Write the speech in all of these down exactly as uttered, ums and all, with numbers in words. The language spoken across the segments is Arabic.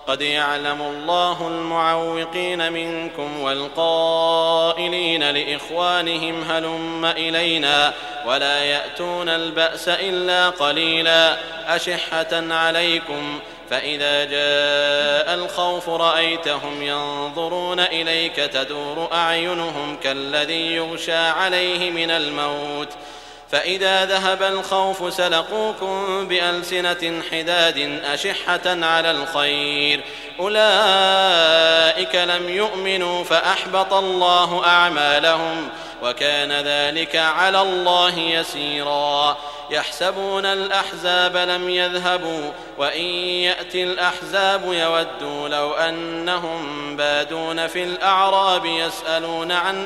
قد يعلم الله المعوقين منكم والقائلين لإخوانهم هلم إلينا ولا يأتون البأس إلا قليلا أشحة عليكم فإذا جاء الخوف رأيتهم ينظرون إليك تدور أعينهم كالذي يغشى عليه من الموت فإذا ذهب الخوف سلقوكم بألسنة حداد أشحة على الخير أولئك لم يؤمنوا فأحبط الله أعمالهم وكان ذلك على الله يسيرا يحسبون الأحزاب لم يذهبوا وإن يأتي الأحزاب يودوا لو أنهم بادون في الأعراب يسألون عن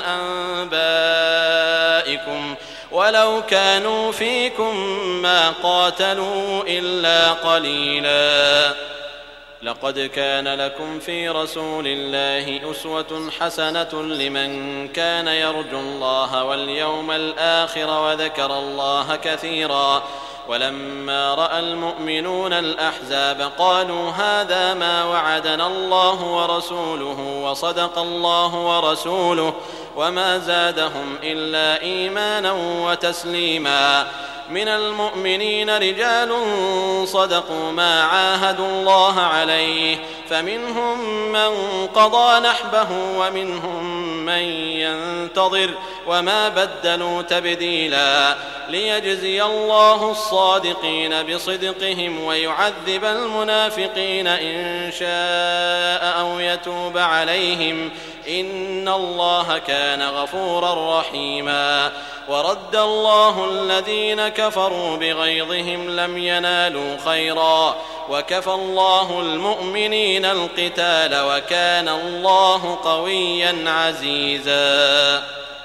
أنبائكم ولو كانوا فيكم ما قاتلوا إلا قليلا لقد كان لكم في رسول الله أسوة حسنة لمن كان يرجو الله واليوم الآخر وذكر الله كثيرا ولما رأى المؤمنون الأحزاب قالوا هذا ما وعدنا الله ورسوله وصدق الله ورسوله وما زادهم إلا إيمانا وتسليما من المؤمنين رجال صدقوا ما عاهدوا الله عليه فمنهم من قضى نحبه ومنهم من ينتظر وما بدلوا تبديلا ليجزي الله الصادقين بصدقهم ويعذب المنافقين إن شاء أو يتوب عليهم إن الله كان غفورا رحيما ورد الله الذين كفروا بغيظهم لم ينالوا خيرا وكفى الله المؤمنين القتال وكان الله قويا عزيزا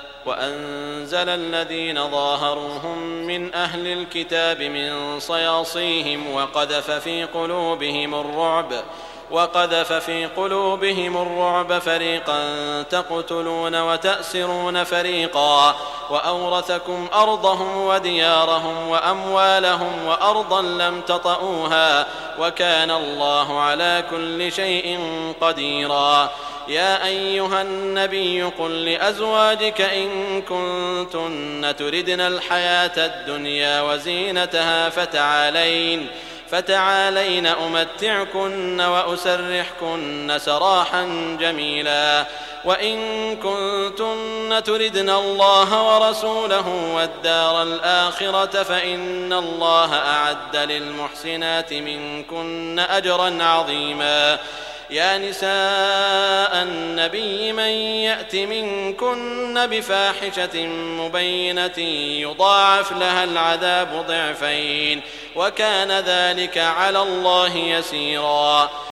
وأنزل الذين ظاهروهم من أهل الكتاب من صياصيهم وقذف في قلوبهم الرعب وقذف في قلوبهم الرعب فريقا تقتلون وتأسرون فريقا وأورثكم أرضهم وديارهم وأموالهم وأرضا لم تطئوها وكان الله على كل شيء قديرا يا أيها النبي قل لأزواجك إن كنتن تردن الحياة الدنيا وزينتها فتعالين فتعالين أمتعكن وأسرحكن سراحا جميلا وإن كنتن تردن الله ورسوله والدار الآخرة فإن الله أعد للمحسنات منكن أجرا عظيما يا نساء النبي من يأت منكن بفاحشة مبينة يضاعف لها العذاب ضعفين وكان ذلك على الله يسيرا